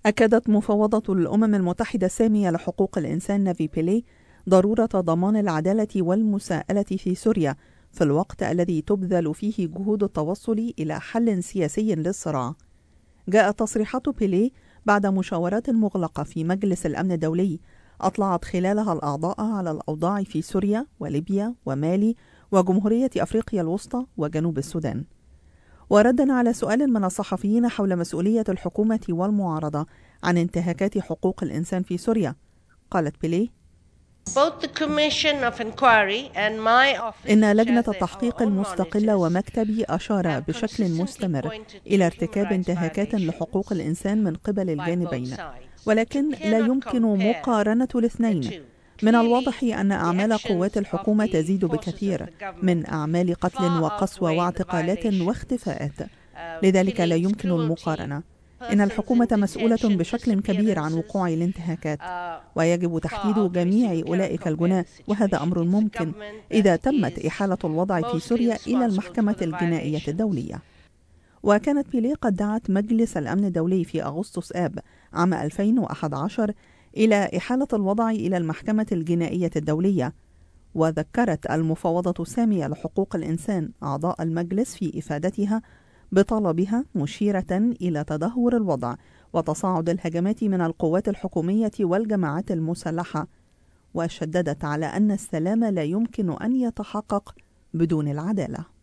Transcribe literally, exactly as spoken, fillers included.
أكدت مفوضة الأمم المتحدة السامية لحقوق الإنسان نافي بيلي ضرورة ضمان العدالة والمساءلة في سوريا في الوقت الذي تبذل فيه جهود التوصل إلى حل سياسي للصراع. جاءت تصريحات بيلي بعد مشاورات مغلقة في مجلس الأمن الدولي أطلعت خلالها الأعضاء على الأوضاع في سوريا وليبيا ومالي وجمهورية أفريقيا الوسطى وجنوب السودان. وردا على سؤال من الصحفيين حول مسؤولية الحكومة والمعارضة عن انتهاكات حقوق الإنسان في سوريا، قالت بيلي: إن لجنة التحقيق المستقلة ومكتبي أشار بشكل مستمر إلى ارتكاب انتهاكات لحقوق الإنسان من قبل الجانبين، ولكن لا يمكن مقارنة الاثنين. من الواضح أن أعمال قوات الحكومة تزيد بكثير من أعمال قتل وقسوة واعتقالات واختفاءات، لذلك لا يمكن المقارنة. إن الحكومة مسؤولة بشكل كبير عن وقوع الانتهاكات، ويجب تحديد جميع أولئك الجناة، وهذا أمر ممكن إذا تمت إحالة الوضع في سوريا إلى المحكمة الجنائية الدولية. وكانت بيلي قد دعت مجلس الأمن الدولي في أغسطس آب عام ألفين وأحد عشر إلى إحالة الوضع إلى المحكمة الجنائية الدولية. وذكرت المفوضة السامية لحقوق الإنسان أعضاء المجلس في إفادتها بطلبها، مشيرة إلى تدهور الوضع وتصاعد الهجمات من القوات الحكومية والجماعات المسلحة، وشددت على أن السلام لا يمكن أن يتحقق بدون العدالة.